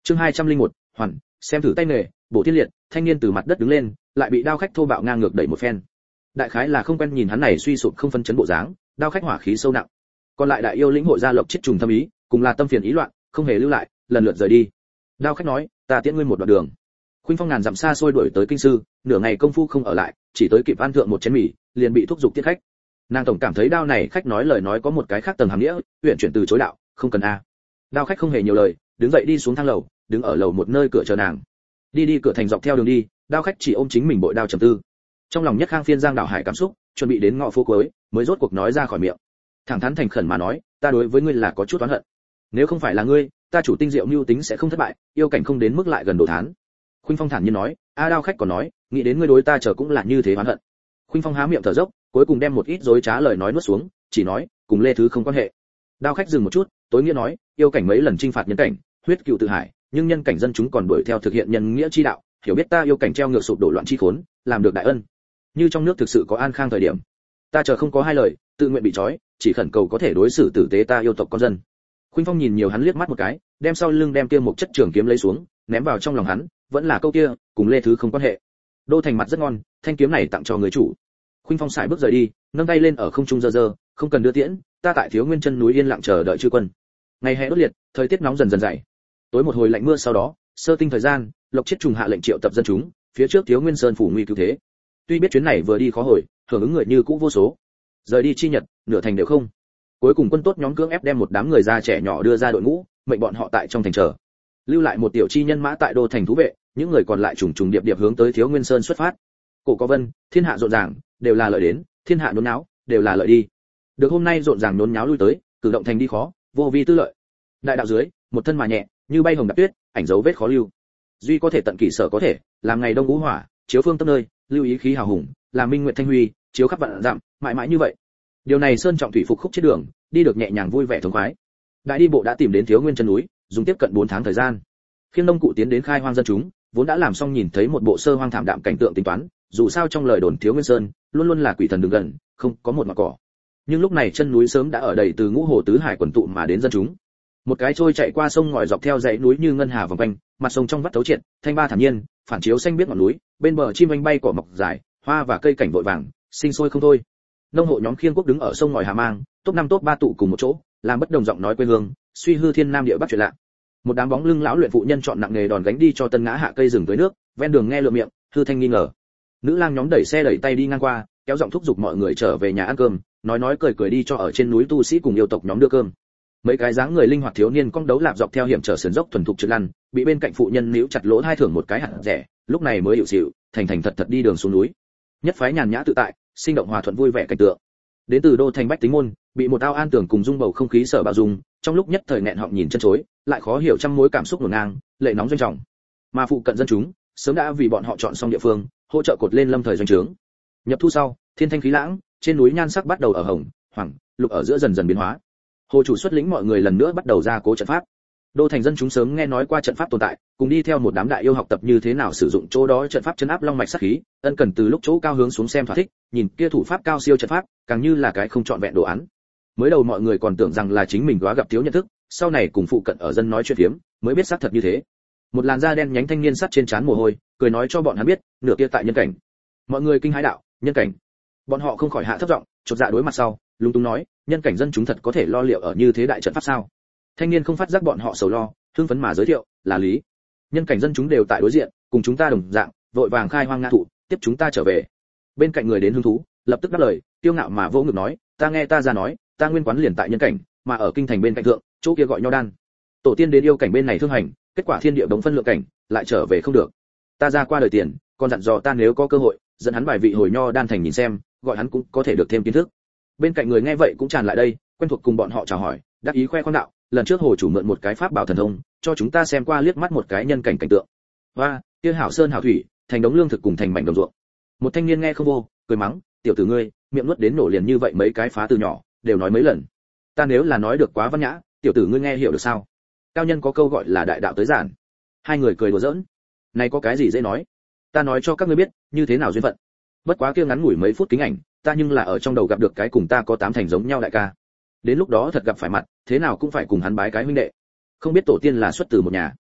Chương 201, hoàn, xem thử tay nghề, bộ thiên liệt, thanh niên từ mặt đất đứng lên, lại bị đao khách thô bạo ngang ngược đẩy một phen. Đại khái là không quen nhìn hắn này suy sụp không phân chấn bộ dáng, đao khách hỏa khí sâu nặng. Còn lại đại yêu lĩnh hội ra lộc chết trùng thâm ý, cùng là tâm phiền ý loạn, không hề lưu lại, lần lượt rời đi. Đao khách nói, ta tiễn ngươi một đoạn đường. Khuynh Phong ngàn dặm xa xôi đuổi tới kinh sư, nửa ngày công phu không ở lại, chỉ tới kịp ăn thượng một chén mì, liền bị thúc giục tiết khách. Nàng tổng cảm thấy đao này khách nói lời nói có một cái khác tầng hàm nghĩa, uyển chuyển từ chối đạo, không cần a. Đao khách không hề nhiều lời, đứng dậy đi xuống thang lầu, đứng ở lầu một nơi cửa chờ nàng. Đi cửa thành dọc theo đường đi, đao khách chỉ ôm chính mình bội đao trầm tư. Trong lòng nhất khang phiên giang đảo hải cảm xúc, chuẩn bị đến ngõ phố cuối, mới rốt cuộc nói ra khỏi miệng. Thẳng thắn thành khẩn mà nói, ta đối với ngươi là có chút oán hận. Nếu không phải là ngươi, ta chủ tinh diệu mưu tính sẽ không thất bại, yêu cảnh không đến mức lại gần đổ thán. Khuynh Phong thản nhiên nói, đao khách còn nói, nghĩ đến ngươi đối ta chờ cũng là như thế oán hận. Khuynh Phong há miệng thở dốc, cuối cùng đem một ít dối trá lời nói nuốt xuống, chỉ nói, cùng Lê Thứ không quan hệ. Đao khách dừng một chút, tối nghĩa nói, yêu cảnh mấy lần chinh phạt nhân cảnh, huyết cựu tự hải, nhưng nhân cảnh dân chúng còn đuổi theo thực hiện nhân nghĩa chi đạo, hiểu biết ta yêu cảnh treo ngược sụp đổ loạn chi khốn, làm được đại ân. Như trong nước thực sự có an khang thời điểm, ta chờ không có hai lời, tự nguyện bị trói, chỉ khẩn cầu có thể đối xử tử tế ta yêu tộc con dân. Khuynh Phong nhìn nhiều hắn liếc mắt một cái, đem sau lưng đem kia một chất trường kiếm lấy xuống, ném vào trong lòng hắn, vẫn là câu kia, cùng Lê Thứ không quan hệ. Đô thành mặt rất ngon, thanh kiếm này tặng cho người chủ. Khuynh Phong sải bước rời đi, nâng tay lên ở không trung giơ giơ, không cần đưa tiễn, ta tại Thiếu Nguyên chân núi yên lặng chờ đợi chư quân. Ngày hè đốt liệt, thời tiết nóng dần dần dậy. Tối một hồi lạnh mưa sau đó, sơ tinh thời gian, Lộc Chiết trùng hạ lệnh triệu tập dân chúng, phía trước Thiếu Nguyên Sơn phủ nguy cứu thế. Tuy biết chuyến này vừa đi khó hồi, hưởng ứng người như cũ vô số. Rời đi chi nhật, nửa thành đều không. Cuối cùng quân tốt nhóm cưỡng ép đem một đám người già trẻ nhỏ đưa ra đội ngũ, mệnh bọn họ tại trong thành chờ. Lưu lại một tiểu chi nhân mã tại đô thành thú vệ, những người còn lại trùng trùng điệp điệp hướng tới Thiếu Nguyên Sơn xuất phát. Cổ có vân, thiên hạ rộn ràng, đều là lợi đến, thiên hạ nhốn nháo, đều là lợi đi. Được hôm nay rộn ràng nhốn nháo lui tới, cử động thành đi khó, vô vi tư lợi. Đại đạo dưới, một thân mà nhẹ, như bay hồng đạp tuyết, ảnh dấu vết khó lưu. Duy có thể tận kỷ sở có thể, làm ngày đông ngũ hỏa, chiếu phương tâm nơi, lưu ý khí hào hùng, làm minh nguyệt thanh huy, chiếu khắp vạn dặm, mãi mãi như vậy. Điều này sơn trọng thủy phục khúc trên đường, đi được nhẹ nhàng vui vẻ thống khoái. Đại đi bộ đã tìm đến Thiếu Nguyên chân núi, dùng tiếp cận 4 tháng thời gian. Khiêng nông cụ tiến đến khai hoang dân chúng, vốn đã làm xong nhìn thấy một bộ sơ hoang thảm đạm cảnh tượng tính toán, dù sao trong lời đồn Thiếu Nguyên Sơn luôn luôn là quỷ thần đường gần, không có một mảng cỏ. Nhưng lúc này chân núi sớm đã ở đầy từ ngũ hồ tứ hải quần tụ mà đến dân chúng. Một cái trôi chạy qua sông ngòi dọc theo dãy núi như ngân hà vòng quanh, mặt sông trong vắt thấu triệt, thanh ba thản nhiên, phản chiếu xanh biếc ngọn núi, bên bờ chim vanh bay cỏ mọc dài, hoa và cây cảnh vội vàng, sinh sôi không thôi. Nông hộ nhóm Khiên Quốc đứng ở sông ngòi Hà Mang, top 5 top 3 tụ cùng một chỗ, làm bất đồng giọng nói quê hương, suy hư thiên nam địa bắc chuyện lạ. Một đám bóng lưng lão luyện phụ nhân chọn nặng nghề đòn gánh đi cho tân ngã hạ cây rừng tới nước, ven đường nghe lượm miệng, hư thanh nghi ngờ. Nữ lang nhóm đẩy xe đẩy tay đi ngang qua, kéo giọng thúc giục mọi người trở về nhà ăn cơm, nói cười đi cho ở trên núi tu sĩ cùng yêu tộc nhóm đưa cơm. Mấy cái dáng người linh hoạt thiếu niên cong đấu lạp dọc theo hiểm trở sườn dốc thuần thục trượt lăn, bị bên cạnh phụ nhân níu chặt lỗ hai thưởng một cái hạt rẻ, lúc này mới hiệu xịu, thành thật đi đường xuống núi. Nhất phái nhàn nhã tự tại, sinh động hòa thuận vui vẻ cảnh tượng. Đến từ đô thành bách tính môn, bị một ao an tưởng cùng dung bầu không khí sở bạo dung, trong lúc nhất thời nghẹn họng nhìn chân chối, lại khó hiểu trăm mối cảm xúc hỗn ngang, lệ nóng doanh trọng. Mà phụ cận dân chúng, sớm đã vì bọn họ chọn xong địa phương, hỗ trợ cột lên lâm thời doanh trướng. Nhập thu sau, thiên thanh khí lãng, trên núi nhan sắc bắt đầu ở hồng, hoàng, lục ở giữa dần dần biến hóa. Hồ chủ xuất lĩnh mọi người lần nữa bắt đầu ra cố trận pháp. Đô thành dân chúng sớm nghe nói qua trận pháp tồn tại, cùng đi theo một đám đại yêu học tập như thế nào sử dụng chỗ đó trận pháp chấn áp long mạch sát khí, ân cần từ lúc chỗ cao hướng xuống xem thỏa thích, nhìn kia thủ pháp cao siêu trận pháp, càng như là cái không trọn vẹn đồ án. Mới đầu mọi người còn tưởng rằng là chính mình quá gặp thiếu nhận thức, sau này cùng phụ cận ở dân nói chuyện phiếm, mới biết xác thật như thế. Một làn da đen nhánh thanh niên sắt trên trán mồ hôi, cười nói cho bọn hắn biết, nửa kia tại nhân cảnh. Mọi người kinh hãi đạo, nhân cảnh. Bọn họ không khỏi hạ thấp giọng, chột dạ đối mặt sau, lúng túng nói, nhân cảnh dân chúng thật có thể lo liệu ở như thế đại trận pháp sao? Thanh niên không phát giác bọn họ sầu lo, hưng phấn mà giới thiệu, là lý. Nhân cảnh dân chúng đều tại đối diện, cùng chúng ta đồng dạng, vội vàng khai hoang ngã thụ, tiếp chúng ta trở về. Bên cạnh người đến hứng thú, lập tức đáp lời, tiêu ngạo mà vỗ ngực nói, ta nghe ta ra nói, ta nguyên quán liền tại nhân cảnh, mà ở kinh thành bên cạnh thượng, chỗ kia gọi nho đan. Tổ tiên đến yêu cảnh bên này thương hành, kết quả thiên địa đống phân lượng cảnh, lại trở về không được. Ta ra qua đời tiền, còn dặn dò ta nếu có cơ hội, dẫn hắn bài vị hồi nho đan thành nhìn xem, gọi hắn cũng có thể được thêm kiến thức. Bên cạnh người nghe vậy cũng tràn lại đây, quen thuộc cùng bọn họ chào hỏi, đáp ý khoe khoang đạo, lần trước hồ chủ mượn một cái pháp bảo thần thông, cho chúng ta xem qua liếc mắt một cái nhân cảnh cảnh tượng. Và kia hảo sơn hảo thủy, thành đống lương thực cùng thành mảnh đồng ruộng. Một thanh niên nghe không vô, cười mắng, tiểu tử ngươi, miệng nuốt đến nổ liền như vậy mấy cái phá từ nhỏ, đều nói mấy lần. Ta nếu là nói được quá văn nhã, tiểu tử ngươi nghe hiểu được sao? Cao nhân có câu gọi là đại đạo tới giản. Hai người cười đùa giỡn. Này có cái gì dễ nói? Ta nói cho các ngươi biết, như thế nào duyên phận. Bất quá kia ngắn ngủi mấy phút kính ảnh, ta nhưng là ở trong đầu gặp được cái cùng ta có 8 thành giống nhau đại ca. Đến lúc đó thật gặp phải mặt, thế nào cũng phải cùng hắn bái cái huynh đệ. Không biết tổ tiên là xuất từ một nhà.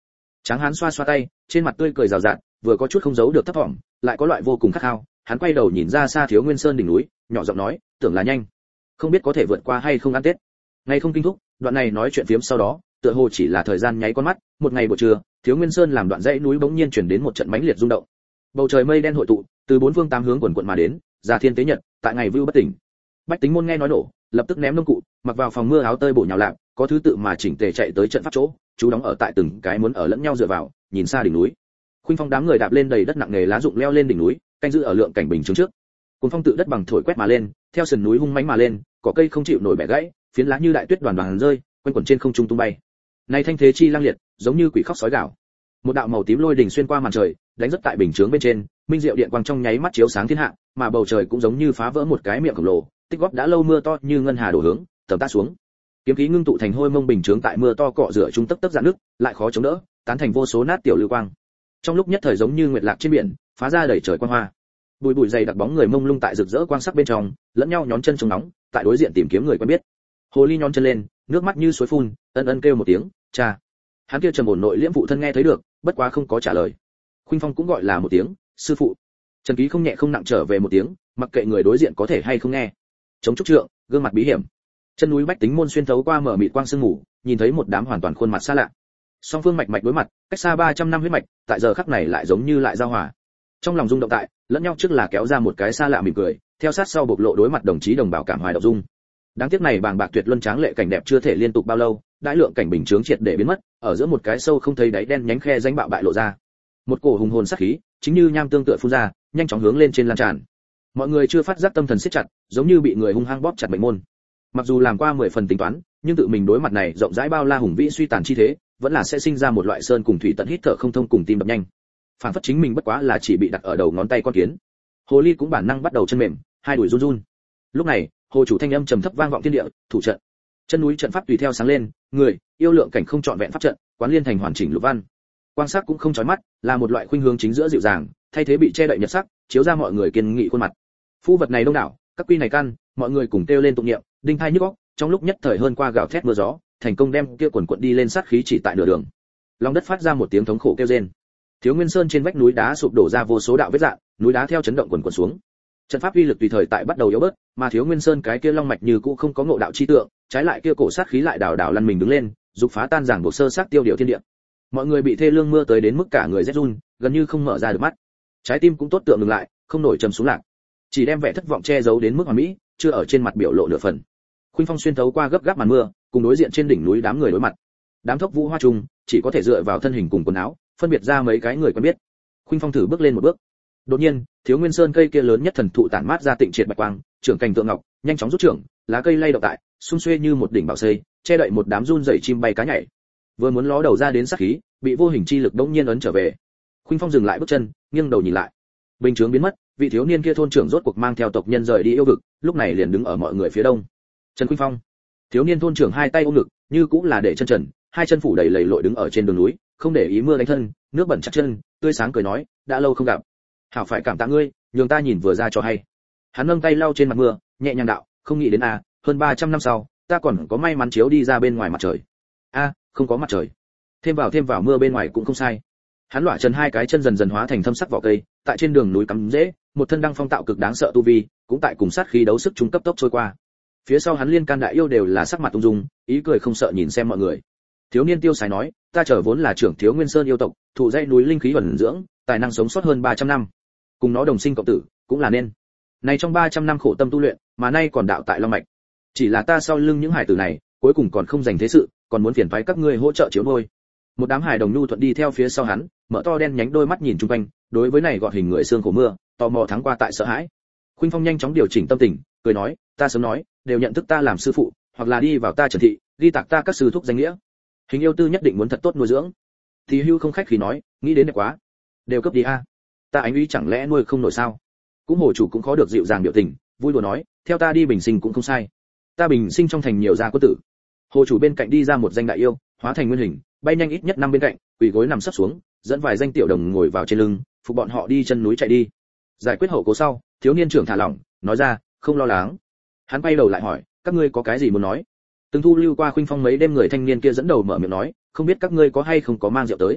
Tráng hán xoa xoa tay, trên mặt tươi cười rào rạt, vừa có chút không giấu được thấp thỏm, lại có loại vô cùng khát khao. Hắn quay đầu nhìn ra xa Thiếu Nguyên Sơn đỉnh núi, nhỏ giọng nói, tưởng là nhanh, không biết có thể vượt qua hay không ăn Tết. Ngày không kinh thúc, đoạn này nói chuyện phiếm sau đó, tựa hồ chỉ là thời gian nháy con mắt, một ngày buổi trưa, Thiếu Nguyên Sơn làm đoạn dãy núi bỗng nhiên chuyển đến một trận mãnh liệt rung động. Bầu trời mây đen hội tụ, từ bốn phương tám hướng quần quần mà đến, ra thiên tế nhật, tại ngày vưu bất tỉnh. Bách Tính môn nghe nói nổ, lập tức ném nông cụ, mặc vào phòng mưa áo tơi bổ nhào lạp, có thứ tự mà chỉnh tề chạy tới trận pháp chỗ, chú đóng ở tại từng cái muốn ở lẫn nhau dựa vào, nhìn xa đỉnh núi. Khuynh Phong đám người đạp lên đầy đất nặng nề lá rụng leo lên đỉnh núi, canh giữ ở lượng cảnh bình chứng trước. Cuồng phong tự đất bằng thổi quét mà lên, theo sườn núi hung mãnh mà lên, cỏ cây không chịu nổi bẻ gãy, phiến lá như đại tuyết đoàn đoàn rơi, quanh quẩn trên không trung tung bay. Này thanh thế chi lang liệt, giống như quỷ khóc sói gào. Một đạo màu tím lôi đỉnh xuyên qua màn trời, đánh rất tại bình chướng bên trên, minh diệu điện quang trong nháy mắt chiếu sáng thiên hạ, mà bầu trời cũng giống như phá vỡ một cái miệng khổng lồ, tích góp đã lâu mưa to như ngân hà đổ hướng, tầm tát xuống. Kiếm khí ngưng tụ thành hôi mông bình chướng tại mưa to cọ rửa trung tấp tấp dạn nước, lại khó chống đỡ, tán thành vô số nát tiểu lưu quang. Trong lúc nhất thời giống như nguyệt lạc trên biển, phá ra đầy trời quang hoa. Bụi bụi dày đặc bóng người mông lung tại rực rỡ quang sắc bên trong, lẫn nhau nhón chân chống nóng, tại đối diện tìm kiếm người quen biết. Hồ ly nhón chân lên, nước mắt như suối phun, ân ân kêu một tiếng, cha. Hắn kia trầm ổn nội liễm phụ thân nghe thấy được, bất quá không có trả lời. Khuynh Phong cũng gọi là một tiếng, sư phụ. Trần Ký không nhẹ không nặng trở về một tiếng, mặc kệ người đối diện có thể hay không nghe. Chống trúc trượng, gương mặt bí hiểm. Chân núi Bách Tính môn xuyên thấu qua mở mịt quang sương mù, nhìn thấy một đám hoàn toàn khuôn mặt xa lạ. Song phương mạch mạch đối mặt, cách xa 300 năm huyết mạch, tại giờ khắc này lại giống như lại giao hòa. Trong lòng rung động tại, lẫn nhau trước là kéo ra một cái xa lạ mỉm cười, theo sát sau bộc lộ đối mặt đồng chí đồng bào cảm hoài động dung. Đáng tiếc này bàng bạc tuyệt luân tráng lệ cảnh đẹp chưa thể liên tục bao lâu, đại lượng cảnh bình chướng triệt để biến mất, ở giữa một cái sâu không thấy đáy đen nhánh khe danh bạo bại lộ ra. Một cổ hùng hồn sát khí, chính như nham tương tựa phun ra, nhanh chóng hướng lên trên lan tràn. Mọi người chưa phát giác tâm thần siết chặt, giống như bị người hung hăng bóp chặt mệnh môn. Mặc dù làm qua 10 phần tính toán, nhưng tự mình đối mặt này rộng rãi bao la hùng vĩ suy tàn chi thế, vẫn là sẽ sinh ra một loại sơn cùng thủy tận hít thở không thông cùng tim đập nhanh. Phản phất chính mình bất quá là chỉ bị đặt ở đầu ngón tay con kiến. Hồ ly cũng bản năng bắt đầu chân mềm, hai đùi run run. Lúc này, hồ chủ thanh âm trầm thấp vang vọng thiên địa, thủ trận. Chân núi trận pháp tùy theo sáng lên, người, yêu lượng cảnh không chọn vẹn pháp trận, quán liên thành hoàn chỉnh lục văn. Quang sắc cũng không chói mắt, là một loại khuynh hướng chính giữa dịu dàng, thay thế bị che đậy nhật sắc, chiếu ra mọi người kiên nghị khuôn mặt. Phu vật này đông đảo, các quy này căn, mọi người cùng kêu lên tụng niệm, đinh thai nhức óc, trong lúc nhất thời hơn qua gào thét mưa gió, thành công đem kia quần quật đi lên sát khí chỉ tại nửa đường. Lòng đất phát ra một tiếng thống khổ kêu rên. Thiếu Nguyên Sơn trên vách núi đá sụp đổ ra vô số đạo vết rạn, núi đá theo chấn động quần quật xuống. Trận pháp uy lực tùy thời tại bắt đầu yếu bớt, mà Thiếu Nguyên Sơn cái kia long mạch như cũ không có ngộ đạo chi tượng, trái lại kia cổ sát khí lại đảo đảo lăn mình đứng lên, dục phá tan giảng buộc sơ sát tiêu điều thiên địa. Mọi người bị thê lương mưa tới đến mức cả người rét run, gần như không mở ra được mắt. Trái tim cũng tốt tượng ngừng lại, không nổi trầm xuống lạc. Chỉ đem vẻ thất vọng che giấu đến mức hoàn mỹ, chưa ở trên mặt biểu lộ nửa phần. Khuynh Phong xuyên thấu qua gấp gáp màn mưa, cùng đối diện trên đỉnh núi đám người đối mặt. Đám thốc vũ hoa trùng, chỉ có thể dựa vào thân hình cùng quần áo, phân biệt ra mấy cái người quen biết. Khuynh Phong thử bước lên một bước. Đột nhiên, Thiếu Nguyên Sơn cây kia lớn nhất thần thụ tản mát ra tịnh triệt bạch quang, trưởng cành tượng ngọc, nhanh chóng rút trưởng, lá cây lay động tại, xung xuê như một đỉnh bảo xây, che đậy một đám run rẩy chim bay cá nhảy. Vừa muốn ló đầu ra đến sát khí, bị vô hình chi lực đống nhiên ấn trở về. Khuynh Phong dừng lại bước chân, nghiêng đầu nhìn lại. Bình chướng biến mất, vị thiếu niên kia thôn trưởng rốt cuộc mang theo tộc nhân rời đi yêu vực, lúc này liền đứng ở mọi người phía đông. Trần Khuynh Phong. Thiếu niên thôn trưởng hai tay ôm ngực, như cũng là để chân trần, hai chân phủ đầy lầy lội đứng ở trên đường núi, không để ý mưa đánh thân, nước bẩn chặt chân, tươi sáng cười nói, đã lâu không gặp. Hảo phải cảm tạ ngươi, nhường ta nhìn vừa ra cho hay. Hắn nâng tay lau trên mặt mưa, nhẹ nhàng đạo, không nghĩ đến hơn 300 năm sau, ta còn có may mắn chiếu đi ra bên ngoài mặt trời. Không có mặt trời. Thêm vào mưa bên ngoài cũng không sai. Hắn lỏa trần hai cái chân dần dần hóa thành thâm sắc vỏ cây, tại trên đường núi cắm rễ, một thân đăng phong tạo cực đáng sợ tu vi, cũng tại cùng sát khí đấu sức trung cấp tốc trôi qua. Phía sau hắn liên can đại yêu đều là sắc mặt ung dung, ý cười không sợ nhìn xem mọi người. Thiếu niên tiêu sái nói, ta trở vốn là trưởng Thiếu Nguyên Sơn yêu tộc, thụ dãy núi linh khí ẩn dưỡng, tài năng sống sót hơn 300 năm. Cùng nó đồng sinh cộng tử, cũng là nên. Này trong 300 năm khổ tâm tu luyện, mà nay còn đạo tại long mạch. Chỉ là ta sau lưng những hải tử này, cuối cùng còn không dành thế sự, còn muốn phiền phái các ngươi hỗ trợ chiếu nuôi. Một đám hải đồng nhu thuận đi theo phía sau hắn, mở to đen nhánh đôi mắt nhìn chung quanh, đối với này gọt hình người xương khổ mưa, tò mò thắng qua tại sợ hãi. Khuynh Phong nhanh chóng điều chỉnh tâm tình, cười nói, ta sớm nói, đều nhận thức ta làm sư phụ, hoặc là đi vào ta Trần thị, ghi tạc ta các sư thúc danh nghĩa. Hình yêu tư nhất định muốn thật tốt nuôi dưỡng. Thì Hưu không khách khí nói, nghĩ đến đẹp quá, đều cấp đi ta ánh uy chẳng lẽ nuôi không nổi sao? Cũng hồ chủ cũng khó được dịu dàng biểu tình, vui đùa nói, theo ta đi bình sinh cũng không sai. Ta bình sinh trong thành nhiều gia quân tử. Hồ chủ bên cạnh đi ra một danh đại yêu, hóa thành nguyên hình, bay nhanh ít nhất năm bên cạnh, quỳ gối nằm sấp xuống, dẫn vài danh tiểu đồng ngồi vào trên lưng, phục bọn họ đi chân núi chạy đi. Giải quyết hậu cố sau, thiếu niên trưởng thả lỏng, nói ra, không lo lắng. Hắn quay đầu lại hỏi, các ngươi có cái gì muốn nói? Từng thu lưu qua Khuynh Phong mấy đêm người thanh niên kia dẫn đầu mở miệng nói, không biết các ngươi có hay không có mang rượu tới.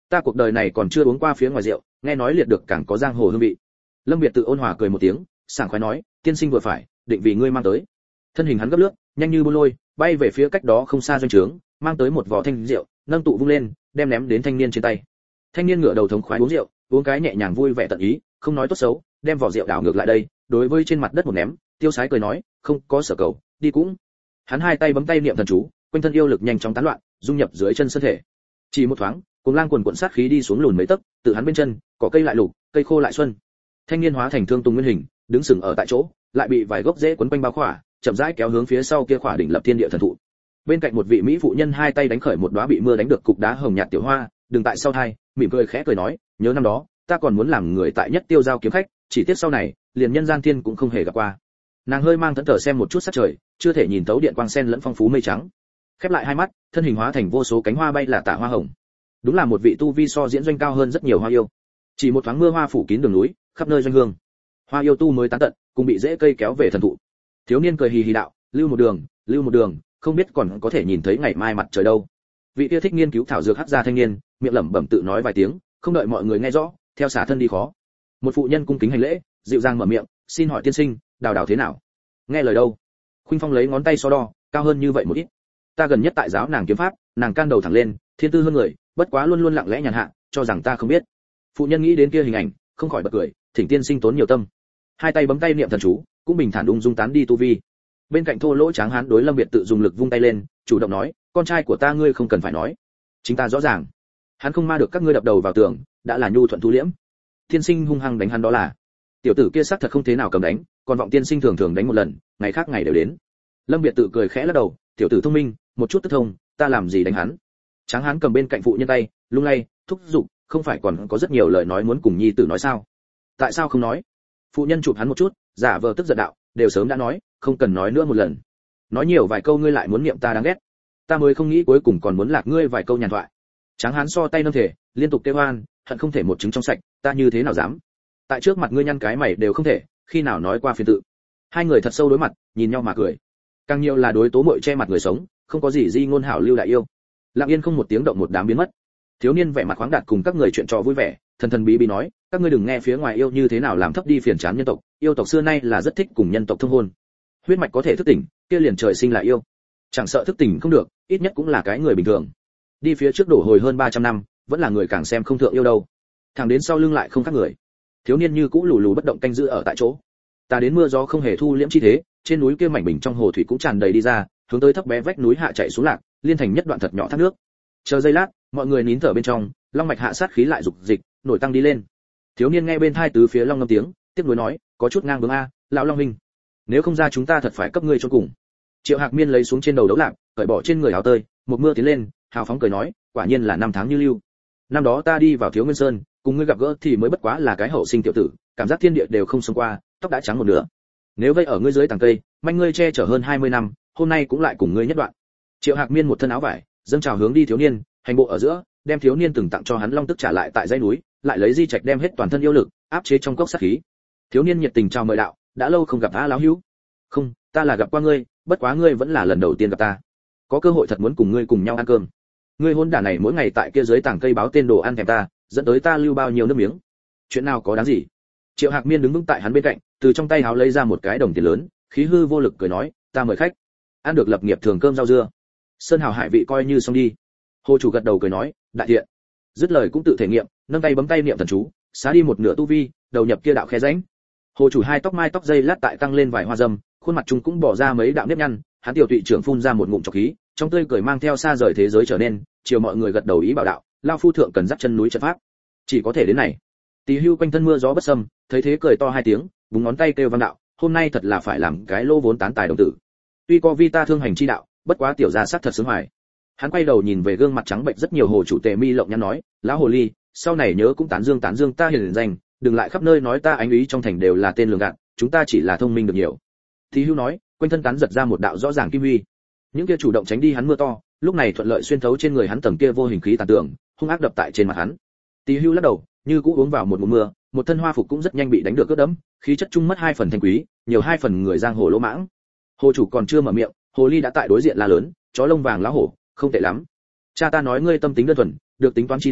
Ta cuộc đời này còn chưa uống qua phía ngoài rượu, nghe nói liệt được càng có giang hồ hương vị. Lâm Việt tự ôn hòa cười một tiếng, sảng khoái nói, tiên sinh vừa phải, định vì ngươi mang tới. Thân hình hắn gấp lướt, nhanh như bô lôi, bay về phía cách đó không xa doanh trướng, mang tới một vò thanh rượu, nâng tụ vung lên, đem ném đến thanh niên trên tay. Thanh niên ngửa đầu thống khoái uống rượu, uống cái nhẹ nhàng vui vẻ tận ý, không nói tốt xấu, đem vỏ rượu đảo ngược lại đây, đối với trên mặt đất một ném, tiêu sái cười nói, không có sở cầu, đi cũng. Hắn hai tay bấm tay niệm thần chú, quanh thân yêu lực nhanh chóng tán loạn, dung nhập dưới chân thân thể. Chỉ một thoáng, cuồng lang quần cuộn sát khí đi xuống lùn mấy tấc, tự hắn bên chân, cỏ cây lại lục, cây khô lại xuân. Thanh niên hóa thành thương tùng nguyên hình, đứng sừng ở tại chỗ, lại bị vài gốc rễ quấn quanh bao khỏa, chậm rãi kéo hướng phía sau kia khỏa đỉnh lập thiên địa thần thụ. Bên cạnh một vị mỹ phụ nhân hai tay đánh khởi một đóa bị mưa đánh được cục đá hồng nhạt tiểu hoa, đừng tại sau thai, mỉm cười khẽ cười nói, nhớ năm đó, ta còn muốn làm người tại Nhất Tiêu giao kiếm khách, chỉ tiếc sau này, liền nhân gian thiên cũng không hề gặp qua. Nàng hơi mang thẫn thờ xem một chút sắc trời, chưa thể nhìn thấu điện quang sen lẫn phong phú mây trắng. Khép lại hai mắt, thân hình hóa thành vô số cánh hoa bay là tả hoa hồng. Đúng là một vị tu vi so diễn doanh cao hơn rất nhiều hoa yêu. Chỉ một thoáng mưa hoa phủ kín đường núi, khắp nơi doanh hương. Hoa yêu tu mới tán tận, cùng bị rễ cây kéo về thần thụ. Thiếu niên cười hì hì đạo, lưu một đường, không biết còn có thể nhìn thấy ngày mai mặt trời đâu. Vị kia thích nghiên cứu thảo dược hắc gia thanh niên, miệng lẩm bẩm tự nói vài tiếng, không đợi mọi người nghe rõ, theo xả thân đi khó. Một phụ nhân cung kính hành lễ, dịu dàng mở miệng, xin hỏi tiên sinh, đào đào thế nào? Nghe lời đâu? Khuynh Phong lấy ngón tay so đo, cao hơn như vậy một ít. Ta gần nhất tại giáo nàng kiếm pháp, nàng can đầu thẳng lên, thiên tư hơn người, bất quá luôn luôn lặng lẽ nhàn hạ, cho rằng ta không biết. Phụ nhân nghĩ đến kia hình ảnh, không khỏi bật cười, thỉnh tiên sinh tốn nhiều tâm. Hai tay bấm tay niệm thần chú, cũng bình thản ung dung tán đi tu vi. Bên cạnh thô lỗ tráng hán đối Lâm Biệt tự dùng lực vung tay lên, chủ động nói, con trai của ta ngươi không cần phải nói, chính ta rõ ràng. Hắn không ma được các ngươi đập đầu vào tường, đã là nhu thuận thu liễm. Tiên sinh hung hăng đánh hắn đó là. Tiểu tử kia xác thật không thế nào cầm đánh, còn vọng tiên sinh thường thường đánh một lần, ngày khác ngày đều đến. Lâm Biệt tự cười khẽ lắc đầu, tiểu tử thông minh, một chút tức thông, ta làm gì đánh hắn. Tráng hán cầm bên cạnh phụ nhân tay, lung lay, thúc giục, không phải còn có rất nhiều lời nói muốn cùng nhi tử nói sao? Tại sao không nói? Phụ nhân chụp hắn một chút, giả vờ tức giận đạo, đều sớm đã nói, không cần nói nữa một lần. Nói nhiều vài câu ngươi lại muốn niệm ta đáng ghét. Ta mới không nghĩ cuối cùng còn muốn lạc ngươi vài câu nhàn thoại. Tráng hán so tay nâng thể, liên tục kêu oan, hận không thể một trứng trong sạch, ta như thế nào dám? Tại trước mặt ngươi nhăn cái mày đều không thể, khi nào nói qua phiền tự. Hai người thật sâu đối mặt, nhìn nhau mà cười. Càng nhiều là đối tố muội che mặt người sống, không có gì di ngôn hảo lưu đại yêu. Lặng yên không một tiếng động một đám biến mất. Thiếu niên vẻ mặt khoáng đạt cùng các người chuyện trò vui vẻ, thần thần bí bí nói, các ngươi đừng nghe phía ngoài yêu như thế nào làm thấp đi phiền chán nhân tộc, yêu tộc xưa nay là rất thích cùng nhân tộc thông hôn. Huyết mạch có thể thức tỉnh, kia liền trời sinh là yêu. Chẳng sợ thức tỉnh không được, ít nhất cũng là cái người bình thường. Đi phía trước đổ hồi hơn 300 năm, vẫn là người càng xem không thượng yêu đâu. Thẳng đến sau lưng lại không khác người. Thiếu niên như cũ lù lù bất động canh giữ ở tại chỗ. Ta đến mưa gió không hề thu liễm chi thế, trên núi kia mảnh bình trong hồ thủy cũng tràn đầy đi ra, hướng tới thấp bé vách núi hạ chạy xuống lạc, liên thành nhất đoạn thật nhỏ thác nước. Chờ giây lát, mọi người nín thở bên trong, long mạch hạ sát khí lại dục dịch, nổi tăng đi lên. Thiếu niên nghe bên tai tứ phía long ngâm tiếng, tiếp nối nói, có chút ngang bướng a, lão long huynh, nếu không ra chúng ta thật phải cấp ngươi cho cùng. Triệu Hạc Miên lấy xuống trên đầu đấu lạc, cởi bỏ trên người áo tơi, một mưa tiến lên, hào phóng cười nói, quả nhiên là năm tháng như lưu. Năm đó ta đi vào Thiếu Nguyên Sơn, cùng ngươi gặp gỡ thì mới bất quá là cái hậu sinh tiểu tử, cảm giác thiên địa đều không xông qua, tóc đã trắng một nửa. Nếu vây ở ngươi dưới tàng cây, manh ngươi che chở hơn 20 năm, hôm nay cũng lại cùng ngươi nhất đoạn. Triệu Hạc Miên một thân áo vải, dâng chào hướng đi thiếu niên, hành bộ ở giữa, đem thiếu niên từng tặng cho hắn long tức trả lại tại dãy núi, lại lấy di trạch đem hết toàn thân yêu lực, áp chế trong cốc sát khí. Thiếu niên nhiệt tình chào mời đạo, đã lâu không gặp a lão hữu. Không, ta là gặp qua ngươi, bất quá ngươi vẫn là lần đầu tiên gặp ta. Có cơ hội thật muốn cùng ngươi cùng nhau ăn cơm. Ngươi hôn đả này mỗi ngày tại kia dưới tảng cây báo tên đồ ăn thèm ta, dẫn tới ta lưu bao nhiêu nước miếng. Chuyện nào có đáng gì? Triệu Hạc Miên đứng vững tại hắn bên cạnh, từ trong tay háo lấy ra một cái đồng tiền lớn, khí hư vô lực cười nói, ta mời khách. Ăn được lập nghiệp thường cơm rau dưa. Sơn hào hải vị coi như xong đi. Hồ chủ gật đầu cười nói, đại thiện. Dứt lời cũng tự thể nghiệm, nâng tay bấm tay niệm thần chú, xá đi một nửa tu vi, đầu nhập kia đạo khe rãnh. Hồ chủ hai tóc mai tóc dây lát tại tăng lên vài hoa dâm, khuôn mặt trung cũng bỏ ra mấy đạo nếp nhăn, hắn tiểu tụy trưởng phun ra một ngụm trọc khí, trong tươi cười mang theo xa rời thế giới trở nên, chiều mọi người gật đầu ý bảo đạo, lao phu thượng cần dắt chân núi trận pháp, chỉ có thể đến này. Tỳ Hưu quanh thân mưa gió bất xâm, thấy thế cười to hai tiếng, búng ngón tay kêu vang đạo, hôm nay thật là phải làm cái lô vốn tán tài đồng tử. Tuy có vi ta thương hành chi đạo, bất quá tiểu gia sát thật sướng hoài. Hắn quay đầu nhìn về gương mặt trắng bệnh rất nhiều hồ chủ Tề Mi lộng nhăn nói, lão hồ ly, sau này nhớ cũng tán dương ta hiền danh, đừng lại khắp nơi nói ta ánh ý trong thành đều là tên lường gạt, chúng ta chỉ là thông minh được nhiều. Tỳ Hưu nói, quanh thân tán giật ra một đạo rõ ràng kim huy. Những kia chủ động tránh đi hắn mưa to, lúc này thuận lợi xuyên thấu trên người hắn tầng kia vô hình khí tàn tượng, hung ác đập tại trên mặt hắn. Tỳ Hưu lắc đầu, như cũ uống vào một ngụm mưa, một thân hoa phục cũng rất nhanh bị đánh được ướt đẫm, khí chất chung mất 2 phần thanh quý, nhiều 2 phần người giang hồ lỗ mãng. Hồ chủ còn chưa mở miệng, hồ ly đã tại đối diện la lớn, chó lông vàng lá hổ, không tệ lắm. Cha ta nói ngươi tâm tính đơn thuần, được tính toán chi ly,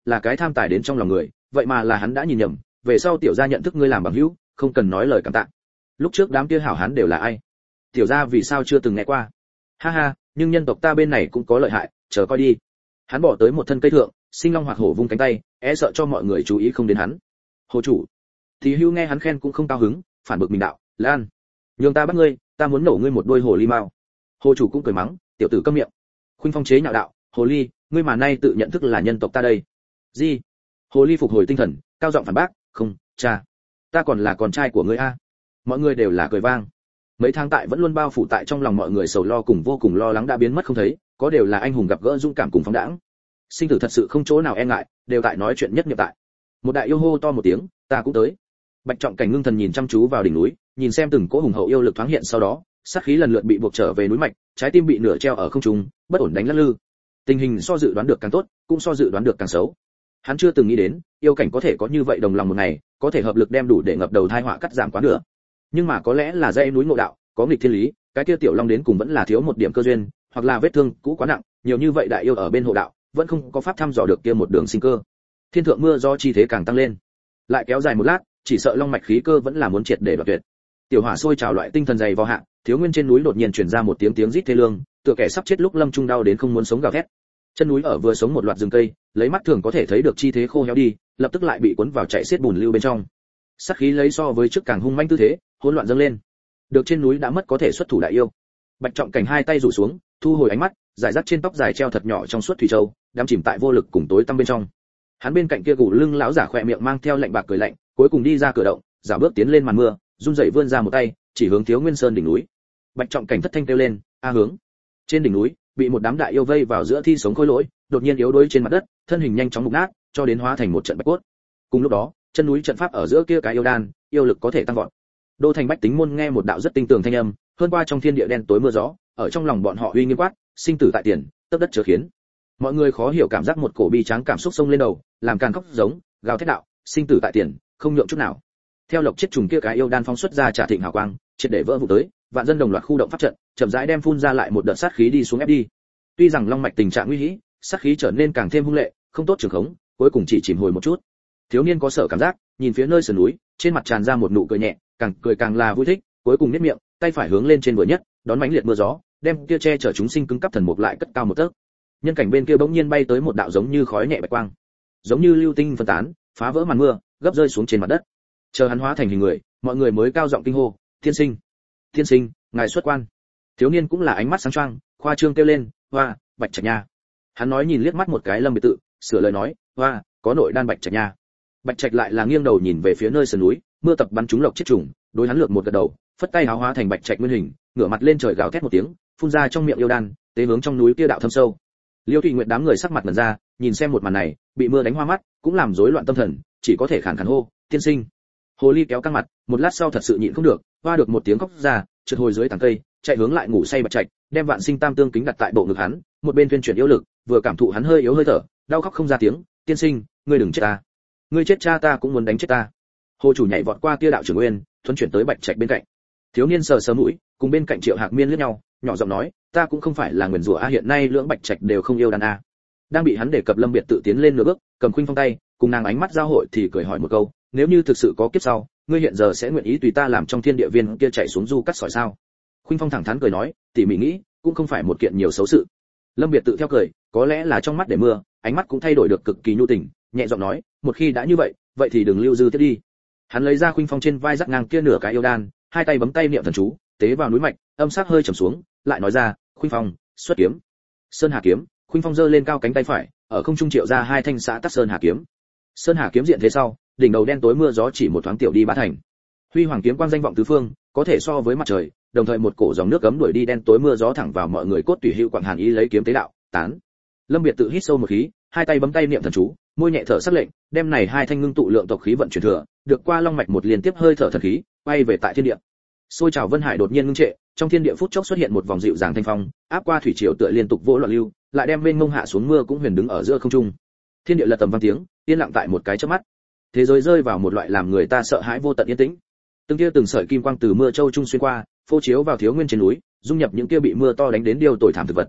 là cái tham tài đến trong lòng người, vậy mà là hắn đã nhìn nhầm, về sau tiểu gia nhận thức ngươi làm bằng hữu, không cần nói lời cảm tạ. Lúc trước đám kia hảo hán đều là ai? Tiểu gia vì sao chưa từng nghe qua? Ha ha, nhưng nhân tộc ta bên này cũng có lợi hại, chờ coi đi. Hắn bỏ tới một thân cây thượng, sinh long hoạt hổ vung cánh tay, e sợ cho mọi người chú ý không đến hắn. Hồ chủ. Thì Hưu nghe hắn khen cũng không cao hứng, phản bực mình đạo, "Lan, nhường ta bắt ngươi, ta muốn nổ ngươi một đôi hồ ly mao." Hồ chủ cũng cười mắng, "Tiểu tử câm miệng." Khuynh Phong chế nhạo đạo, "Hồ ly, ngươi mà nay tự nhận thức là nhân tộc ta đây." "Gì?" Hồ ly phục hồi tinh thần, cao giọng phản bác, "Không, cha, ta còn là con trai của ngươi a." Mọi người đều là cười vang. Mấy tháng tại vẫn luôn bao phủ tại trong lòng mọi người sầu lo cùng vô cùng lo lắng đã biến mất không thấy, có đều là anh hùng gặp gỡ dũng cảm cùng phóng đãng. Sinh tử thật sự không chỗ nào e ngại, đều tại nói chuyện nhất niệm tại. Một đại yêu hô to một tiếng, "Ta cũng tới." Bạch Trọng Cảnh ngưng thần nhìn chăm chú vào đỉnh núi, nhìn xem từng cỗ hùng hậu yêu lực thoáng hiện sau đó, sát khí lần lượt bị buộc trở về núi mạch, trái tim bị nửa treo ở không trung, bất ổn đánh lắc lư. Tình hình so dự đoán được càng tốt, cũng so dự đoán được càng xấu. Hắn chưa từng nghĩ đến, yêu cảnh có thể có như vậy đồng lòng một ngày, có thể hợp lực đem đủ để ngập đầu tai họa cắt giảm quá nửa. Nhưng mà có lẽ là dãy núi ngộ đạo, có nghịch thiên lý, cái kia tiểu long đến cùng vẫn là thiếu một điểm cơ duyên, hoặc là vết thương cũ quá nặng, nhiều như vậy đại yêu ở bên hộ đạo, vẫn không có pháp thăm dò được kia một đường sinh cơ. Thiên thượng mưa do chi thế càng tăng lên, lại kéo dài một lát, chỉ sợ long mạch khí cơ vẫn là muốn triệt để đoạt tuyệt. Tiểu hỏa sôi trào loại tinh thần dày vào hạ, Thiếu Nguyên trên núi đột nhiên truyền ra một tiếng rít thê lương, tựa kẻ sắp chết lúc lâm trung đau đến không muốn sống gào thét. Chân núi ở vừa sống một loạt rừng cây, lấy mắt thường có thể thấy được chi thế khô héo đi, lập tức lại bị cuốn vào chạy xiết bùn lưu bên trong. Sát khí lấy so với trước càng hung manh tư thế, hỗn loạn dâng lên. Được trên núi đã mất có thể xuất thủ đại yêu. Bạch Trọng Cảnh hai tay rủ xuống, thu hồi ánh mắt, giải rác trên tóc dài treo thật nhỏ trong suốt thủy châu, đắm chìm tại vô lực cùng tối tăm bên trong. Hắn bên cạnh kia gù lưng lão giả khỏe miệng mang theo lạnh bạc cười lạnh, cuối cùng đi ra cửa động, giả bước tiến lên màn mưa, run rẩy vươn ra một tay, chỉ hướng Thiếu Nguyên Sơn đỉnh núi. Bạch Trọng Cảnh thất thanh kêu lên, "A hướng!" Trên đỉnh núi, bị một đám đại yêu vây vào giữa thi sống khôi lỗi, đột nhiên yếu đuối trên mặt đất, thân hình nhanh chóng mục nát, cho đến hóa thành một trận bạch cốt. Cùng lúc đó, chân núi trận pháp ở giữa kia cái yêu đan, yêu lực có thể tăng vọt. Đô thành bách tính môn nghe một đạo rất tinh tường thanh âm, hơn qua trong thiên địa đen tối mưa gió, ở trong lòng bọn họ uy nghiêm quát, "Sinh tử tại tiền, tấp đất chớ khiến." Mọi người khó hiểu cảm giác một cổ bi tráng cảm xúc sông lên đầu, làm càn khóc giống, gào thét đạo, "Sinh tử tại tiền, không nhượng chút nào." Theo lộc chết trùng kia cái yêu đan phóng xuất ra trả thịnh hào quang, triệt để vỡ vụ tới, vạn dân đồng loạt khu động pháp trận, chậm rãi đem phun ra lại một đợt sát khí đi xuống ép đi. Tuy rằng long mạch tình trạng nguy hĩ, sát khí trở nên càng thêm hung lệ, không tốt trường khống, cuối cùng chỉ chìm hồi một chút. Thiếu niên có sợ cảm giác, nhìn phía nơi sườn núi, trên mặt tràn ra một nụ cười nhẹ, càng cười càng là vui thích, cuối cùng nhếch miệng, tay phải hướng lên trên vừa nhất, đón mãnh liệt mưa gió, đem kia che chở chúng sinh cứng cắp thần mục lại cất cao một tấc. Nhân cảnh bên kia bỗng nhiên bay tới một đạo giống như khói nhẹ bạch quang, giống như lưu tinh phân tán, phá vỡ màn mưa, gấp rơi xuống trên mặt đất. Chờ hắn hóa thành hình người, mọi người mới cao giọng kinh hô, "Tiên sinh, tiên sinh, ngài xuất quan." Thiếu niên cũng là ánh mắt sáng choang, khoa trương kêu lên, "Hoa, Bạch Trạch nha." Hắn nói nhìn liếc mắt một cái Lâm Biệt Tự, sửa lời nói, "Hoa, có nội đan Bạch Trạch nha." Bạch Trạch lại là nghiêng đầu nhìn về phía nơi sườn núi, mưa tập bắn trúng lộc chết trùng, đối hắn lược một gật đầu, phất tay háo hóa thành Bạch Trạch nguyên hình, ngửa mặt lên trời gào thét một tiếng, phun ra trong miệng yêu đan, tế hướng trong núi kia đạo thâm sâu. Liêu Thụy Nguyệt đám người sắc mặt mẩn ra, nhìn xem một màn này, bị mưa đánh hoa mắt, cũng làm rối loạn tâm thần, chỉ có thể khàn khàn hô, "Tiên sinh." Hồ ly kéo căng mặt, một lát sau thật sự nhịn không được, hoa được một tiếng khóc ra, trượt hồi dưới tàng cây, chạy hướng lại ngủ say Bạch Trạch, đem vạn sinh tam tương kính đặt tại bộ ngực hắn, một bên tuyên truyền yêu lực, vừa cảm thụ hắn hơi yếu hơi thở, đau khóc không ra tiếng, "Tiên sinh, ngươi đừng chết ta. Ngươi chết cha ta cũng muốn đánh chết ta." Hồ chủ nhảy vọt qua kia đạo trưởng nguyên, thuấn chuyển tới Bạch Trạch bên cạnh. Thiếu niên sờ sờ mũi, cùng bên cạnh Triệu Hạc Miên liếc nhau, nhỏ giọng nói, "Ta cũng không phải là nguyền rủa a, hiện nay lưỡng Bạch Trạch đều không yêu đàn a." Đang bị hắn đề cập Lâm Biệt tự tiến lên nửa bước, cầm Khuynh Phong tay, cùng nàng ánh mắt giao hội thì cười hỏi một câu, "Nếu như thực sự có kiếp sau, ngươi hiện giờ sẽ nguyện ý tùy ta làm trong thiên địa viên kia chạy xuống du cắt sỏi sao?" Khuynh Phong thẳng thắn cười nói, "Tỉ mỉ nghĩ, cũng không phải một kiện nhiều xấu sự." Lâm Biệt tự theo cười, có lẽ là trong mắt để mưa, ánh mắt cũng thay đổi được cực kỳ nhu tình, nhẹ giọng nói, "Một khi đã như vậy, vậy thì đừng lưu dư tiếp đi." Hắn lấy ra Khuynh Phong trên vai rắc ngang kia nửa cái yêu đan, hai tay bấm tay niệm thần chú, tế vào núi mạch, âm sắc hơi trầm xuống, lại nói ra, "Khuynh Phong, xuất kiếm." Sơn Hà kiếm, Khuynh Phong giơ lên cao cánh tay phải, ở không trung triệu ra hai thanh xã tắc Sơn Hà kiếm. Sơn Hà kiếm diện thế sau, đỉnh đầu đen tối mưa gió chỉ một thoáng tiểu đi bá thành. Huy hoàng kiếm quang danh vọng tứ phương, có thể so với mặt trời, đồng thời một cổ dòng nước cấm đuổi đi đen tối mưa gió thẳng vào mọi người cốt tùy hữu quảng hàn ý lấy kiếm tế đạo, tán. Lâm Biệt tự hít sâu một khí, hai tay bấm tay niệm thần chú, môi nhẹ thở sắc lệnh, đem này hai thanh ngưng tụ lượng tộc khí vận chuyển thừa, được qua long mạch một liên tiếp hơi thở thần khí, quay về tại thiên địa. Xôi trào vân hải đột nhiên ngưng trệ, trong thiên địa phút chốc xuất hiện một vòng dịu dàng thanh phong, áp qua thủy triều tựa liên tục vỗ loạn lưu, lại đem bên mông hạ xuống mưa cũng huyền đứng ở giữa không trung. Thiên địa lật tầm vang tiếng, yên lặng tại một cái chớp mắt. Thế giới rơi vào một loại làm người ta sợ hãi vô tận yên tĩnh. Từng kia từng sợi kim quang từ mưa châu trung xuyên qua, phô chiếu vào Thiếu Nguyên trên núi, dung nhập những kia bị mưa to đánh đến điều tồi thảm thực vật.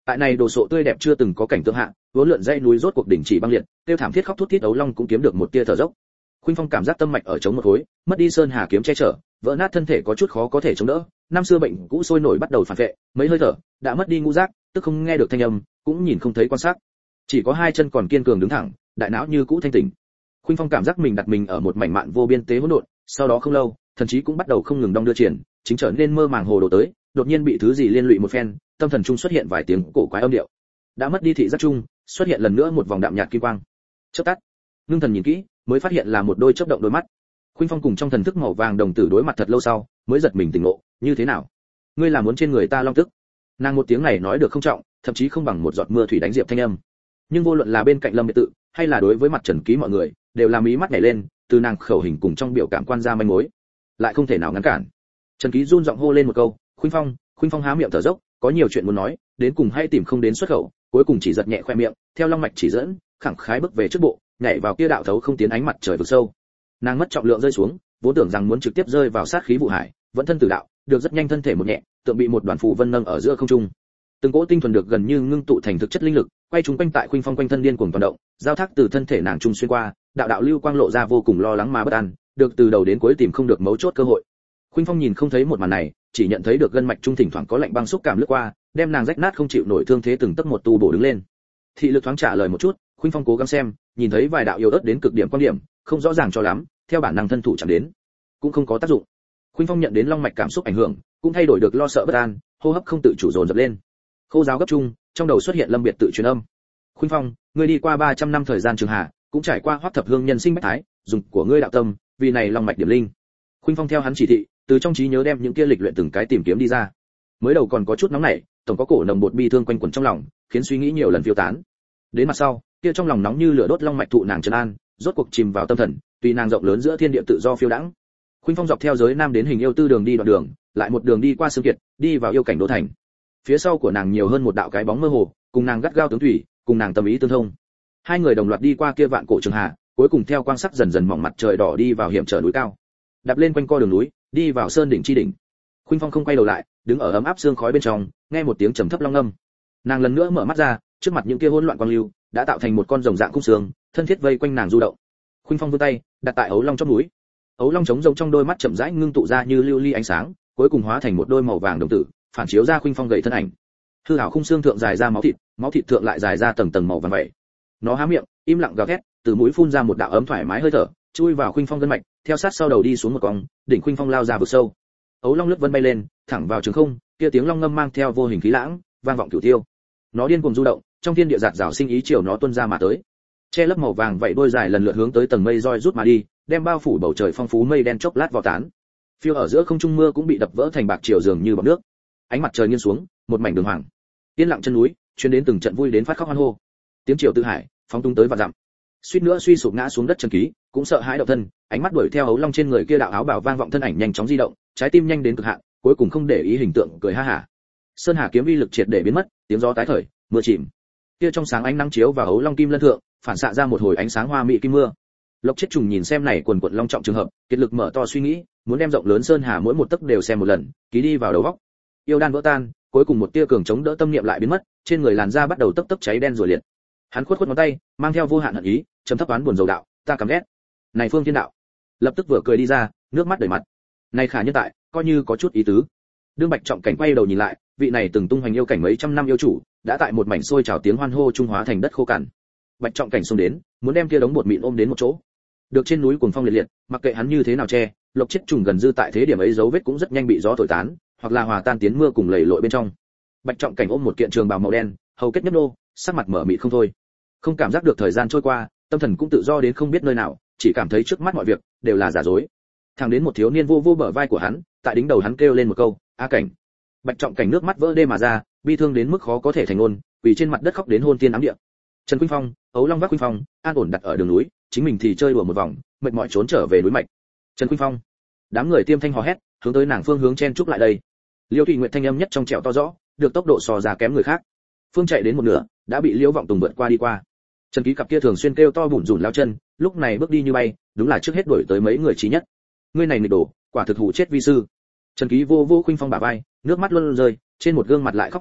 Tại này đồ sộ tươi đẹp chưa từng có cảnh tượng hạ, vốn lượn dãy núi rốt cuộc đỉnh chỉ băng liệt, tiêu thảm thiết khóc thút thít Ấu Long cũng kiếm được một tia thở dốc. Khuynh Phong cảm giác tâm mạch ở chống một khối, mất đi sơn hà kiếm che chở, vỡ nát thân thể có chút khó có thể chống đỡ, năm xưa bệnh cũ sôi nổi bắt đầu phản vệ, mấy hơi thở, đã mất đi ngũ giác, tức không nghe được thanh âm, cũng nhìn không thấy quan sát. Chỉ có hai chân còn kiên cường đứng thẳng, đại não như cũ thanh tỉnh. Khuynh Phong cảm giác mình đặt mình ở một mảnh mạn vô biên tế hỗn độn, sau đó không lâu, thần trí cũng bắt đầu không ngừng đong đưa triển, chính trở nên mơ màng hồ đồ tới, đột nhiên bị thứ gì liên lụy một phen, tâm thần trung xuất hiện vài tiếng cổ quái âm điệu. Đã mất đi thị giác trung, xuất hiện lần nữa một vòng đạm nhạt kim quang. Chớp tắt. Ngưng thần nhìn kỹ, mới phát hiện là một đôi chớp động đôi mắt. Khuynh Phong cùng trong thần thức màu vàng đồng tử đối mặt thật lâu sau, mới giật mình tỉnh ngộ, như thế nào? Ngươi là muốn trên người ta long tức? Nàng một tiếng này nói được không trọng, thậm chí không bằng một giọt mưa thủy đánh diệp thanh âm. Nhưng vô luận là bên cạnh Lâm Biệt Tự, hay là đối với mặt Trần Ký mọi người, đều là mí mắt nhảy lên, từ nàng khẩu hình cùng trong biểu cảm quan ra manh mối, lại không thể nào ngăn cản. Trần Ký run giọng hô lên một câu, Khuynh Phong há miệng thở dốc, có nhiều chuyện muốn nói, đến cùng hay tìm không đến xuất khẩu, cuối cùng chỉ giật nhẹ khoe miệng, theo long mạch chỉ dẫn, khẳng khái bước về trước bộ, nhảy vào kia đạo thấu không tiến ánh mặt trời vực sâu. Nàng mất trọng lượng rơi xuống, vốn tưởng rằng muốn trực tiếp rơi vào sát khí vụ hải, vẫn thân tử đạo, được rất nhanh thân thể một nhẹ, tượng bị một đoàn phù vân nâng ở giữa không trung. Từng cỗ tinh thuần được gần như ngưng tụ thành thực chất linh lực, quay chúng quanh tại Khuynh Phong quanh thân điên cuồng toàn động, giao thác từ thân thể nàng trung xuyên qua, đạo đạo lưu quang lộ ra vô cùng lo lắng mà bất an, được từ đầu đến cuối tìm không được mấu chốt cơ hội. Khuynh Phong nhìn không thấy một màn này, chỉ nhận thấy được gân mạch trung thỉnh thoảng có lạnh băng xúc cảm lướt qua, đem nàng rách nát không chịu nổi thương thế từng tấc một tu bổ đứng lên. Thị lực thoáng trả lời một chút, Khuynh Phong cố gắng xem, nhìn thấy vài đạo yếu ớt đến cực điểm quan điểm, không rõ ràng cho lắm, theo bản năng thân thủ chạm đến, cũng không có tác dụng. Khuynh Phong nhận đến long mạch cảm xúc ảnh hưởng, cũng thay đổi được lo sợ bất an, hô hấp không tự chủ dồn dập lên. Khô giáo gấp trung, trong đầu xuất hiện Lâm Biệt Tự truyền âm. Khuynh Phong, ngươi đi qua 300 năm thời gian trường hạ, cũng trải qua hoắc thập hương nhân sinh bách thái, dùng của ngươi đạo tâm, vì này long mạch điểm linh. Khuynh Phong theo hắn chỉ thị, từ trong trí nhớ đem những kia lịch luyện từng cái tìm kiếm đi ra. Mới đầu còn có chút nóng nảy, tổng có cổ nồng bột bi thương quanh quẩn trong lòng, khiến suy nghĩ nhiều lần phiêu tán. Đến mặt sau, kia trong lòng nóng như lửa đốt long mạch thụ nàng trấn an, rốt cuộc chìm vào tâm thần, tùy nàng rộng lớn giữa thiên địa tự do phiêu đãng. Khuynh Phong dọc theo giới nam đến hình yêu tư đường đi đoạn đường, lại một đường đi qua Sương Kiệt, đi vào yêu cảnh đô thành. Phía sau của nàng nhiều hơn một đạo cái bóng mơ hồ, cùng nàng gắt gao tướng thủy, cùng nàng tâm ý tương thông. Hai người đồng loạt đi qua kia vạn cổ trường hà, cuối cùng theo quang sắc dần dần mỏng mặt trời đỏ đi vào hiểm trở núi cao. Đạp lên quanh co đường núi, đi vào sơn đỉnh chi đỉnh. Khuynh Phong không quay đầu lại, đứng ở ấm áp sương khói bên trong, nghe một tiếng trầm thấp long âm. Nàng lần nữa mở mắt ra, trước mặt những kia hỗn loạn quang lưu, đã tạo thành một con rồng dạng khung xương, thân thiết vây quanh nàng du động. Khuynh Phong vươn tay, đặt tại ấu long chóp núi. Ấu long trống rỗng trong đôi mắt chậm rãi ngưng tụ ra như lưu ly ánh sáng, cuối cùng hóa thành một đôi màu vàng đồng tử, phản chiếu ra Khuynh Phong gầy thân ảnh. Hư ảo khung xương thượng dài ra máu thịt thượng lại dài ra tầng tầng màu vàng vậy. Nó há miệng, im lặng gào thét, từ mũi phun ra một đạo ấm thoải mái hơi thở, chui vào Khuynh Phong gân mạch, theo sát sau đầu đi xuống một cong, đỉnh Khuynh Phong lao ra vực sâu. Ấu long lướt vân bay lên, thẳng vào trường không, kia tiếng long ngâm mang theo vô hình khí lãng, vang vọng cửu tiêu. Nó điên cuồng du động, trong thiên địa giạt rào sinh ý chiều nó tuôn ra mà tới. Che lớp màu vàng vậy đôi dài lần lượt hướng tới tầng mây roi rút mà đi, đem bao phủ bầu trời phong phú mây đen chốc lát vào tán. Phiêu ở giữa không trung mưa cũng bị đập vỡ thành bạc triều dường như bọt nước. Ánh mặt trời nghiêng xuống, một mảnh đường hoàng. Yên lặng chân núi, truyền đến từng trận vui đến phát khóc hoan hô. Tiếng triều tự hải, phóng tung tới và dặm. Suýt nữa suy sụp ngã xuống đất Trần Ký, cũng sợ hãi động thân, ánh mắt đuổi theo ấu long trên người kia đạo áo bào vang vọng thân ảnh nhanh chóng di động, trái tim nhanh đến cực hạn, cuối cùng không để ý hình tượng cười ha hả. Sơn Hà kiếm vi lực triệt để biến mất, tiếng gió tái khởi, mưa chìm. Kia trong sáng ánh nắng chiếu vào ấu long kim lân thượng, phản xạ ra một hồi ánh sáng hoa mỹ kim mưa. Lộc Chết Trùng nhìn xem này quần quật long trọng trường hợp, kiệt lực mở to suy nghĩ, muốn đem rộng lớn Sơn Hà mỗi một tấc đều xem một lần, ký đi vào đầu óc. Yêu đan vỡ tan, cuối cùng một tia cường chống đỡ tâm niệm lại biến mất, trên người làn da bắt đầu tấp tấp cháy đen rồi liệt. Hắn khuất ngón tay, mang theo vô hạn hận ý, trầm thấp oán buồn dầu đạo, ta căm ghét. Này Phương Thiên đạo. Lập tức vừa cười đi ra, nước mắt đầy mặt. Này Khả Nhân tại, coi như có chút ý tứ. Đương Bạch Trọng Cảnh quay đầu nhìn lại, vị này từng tung hoành yêu cảnh mấy trăm năm yêu chủ, đã tại một mảnh sôi trào tiếng hoan hô trung hóa thành đất khô cằn. Bạch Trọng Cảnh xông đến, muốn đem kia đống bột mịn ôm đến một chỗ. Được trên núi cuồng phong liệt liệt, mặc kệ hắn như thế nào che, Lộc Chết Trùng gần dư tại thế điểm ấy dấu vết cũng rất nhanh bị gió thổi tán, hoặc là hòa tan tiến mưa cùng lầy lội bên trong. Bạch Trọng Cảnh ôm một kiện trường bào màu đen, hầu kết nhấp nô, sắc mặt mở mịt không thôi. Không cảm giác được thời gian trôi qua, tâm thần cũng tự do đến không biết nơi nào, chỉ cảm thấy trước mắt mọi việc đều là giả dối. Thẳng đến một thiếu niên vô vô bờ vai của hắn, tại đỉnh đầu hắn kêu lên một câu, "A Cảnh." Bạch Trọng Cảnh nước mắt vỡ đê mà ra, bi thương đến mức khó có thể thành ngôn, quỳ trên mặt đất khóc đến hôn thiên ám địa. Trần Khuynh Phong, ấu long vác Khuynh Phong, an ổn đặt ở đường núi, chính mình thì chơi đùa một vòng, mệt mỏi trốn trở về núi mạch. Trần Khuynh Phong, đám người tiêm thanh hò hét, hướng tới nàng phương hướng chen chúc lại đây. Liêu Thụy Nguyệt thanh âm nhất trong trẻo to rõ, được tốc độ so ra kém người khác. Phương chạy đến một nửa, đã bị Liễu Vọng Tùng vượt qua đi qua. Trần Ký cặp kia thường xuyên kêu to bủn rủn lao chân, lúc này bước đi như bay, đúng là trước hết đuổi tới mấy người trí nhất. Ngươi này nghịch đồ, quả thực hủ chết vi sư. Trần Ký vô vô Khuynh Phong bả vai, nước mắt luôn rơi, trên một gương mặt lại khóc lại cười,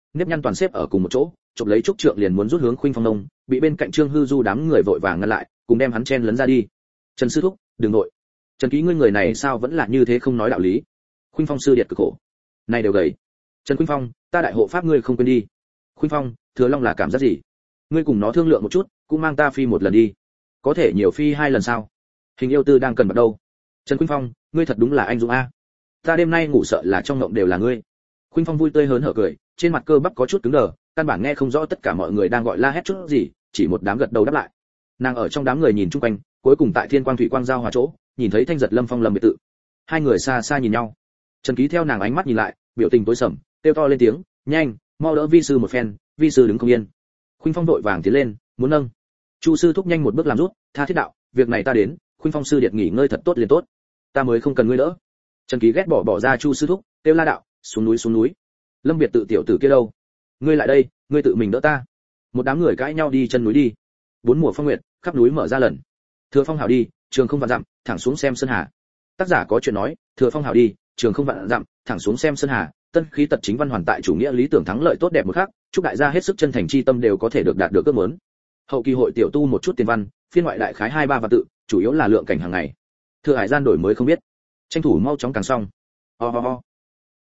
nếp nhăn toàn xếp ở cùng một chỗ, chụp lấy trúc trượng liền muốn rút hướng Khuynh Phong nông, bị bên cạnh Trương Hư Du đám người vội vàng ngăn lại, cùng đem hắn chen lấn ra đi. Trần sư thúc, đừng nội. Trần Ký ngươi người này sao vẫn là như thế không nói đạo lý. Khuynh Phong sư điệt cực khổ. Này đều gầy. Trần Khuynh Phong, ta đại hộ pháp ngươi không quên đi. Khuynh Phong, Thừa Long là cảm giác gì? Ngươi cùng nó thương lượng một chút, cũng mang ta phi một lần đi. Có thể nhiều phi 2 lần sao? Hình yêu tư đang cần bắt đâu? Trần Khuynh Phong, ngươi thật đúng là anh dũng a. Ta đêm nay ngủ sợ là trong mộng đều là ngươi. Khuynh Phong vui tươi hớn hở cười, trên mặt cơ bắp có chút cứng đờ, căn bản nghe không rõ tất cả mọi người đang gọi la hét chút gì, chỉ một đám gật đầu đáp lại. Nàng ở trong đám người nhìn chung quanh, cuối cùng tại Thiên Quang Thủy Quang giao hòa chỗ, nhìn thấy Thanh Giật Lâm Phong Lâm biệt tự. Hai người xa xa nhìn nhau. Trần Ký theo nàng ánh mắt nhìn lại, biểu tình tối sầm, kêu to lên tiếng, "Nhanh, mau đỡ vi sư một phen." Vi sư đứng không yên. Khuynh Phong đội vàng tiến lên, muốn nâng. Chu sư thúc nhanh một bước làm rút, "Tha thiết đạo, việc này ta đến, Khuynh Phong sư điệt nghỉ ngơi thật tốt liền tốt. Ta mới không cần ngươi đỡ." Trần Ký ghét bỏ ra Chu sư thúc, kêu la đạo, xuống núi xuống núi." Lâm biệt tự tiểu tử kia đâu? Ngươi lại đây, ngươi tự mình đỡ ta. Một đám người cãi nhau đi chân núi đi. 4 mùa phong nguyệt, khắp núi mở ra lần. Thừa Phong hảo đi, trường không vạn dặm, thẳng xuống xem sơn hà. Tác giả có chuyện nói, Thừa Phong hảo đi, trường không vạn dặm, thẳng xuống xem sơn hà. Tân khí tật chính văn hoàn tại chủ nghĩa lý tưởng thắng lợi tốt đẹp một khắc, chúc đại gia hết sức chân thành chi tâm đều có thể được đạt được ước muốn. Hậu kỳ hội tiểu tu một chút tiền văn, phiên ngoại đại khái 2-3 vạn tự, chủ yếu là lượng cảnh hàng ngày. Thừa hải gian đổi mới không biết, tranh thủ mau chóng càng xong. Ho ho ho.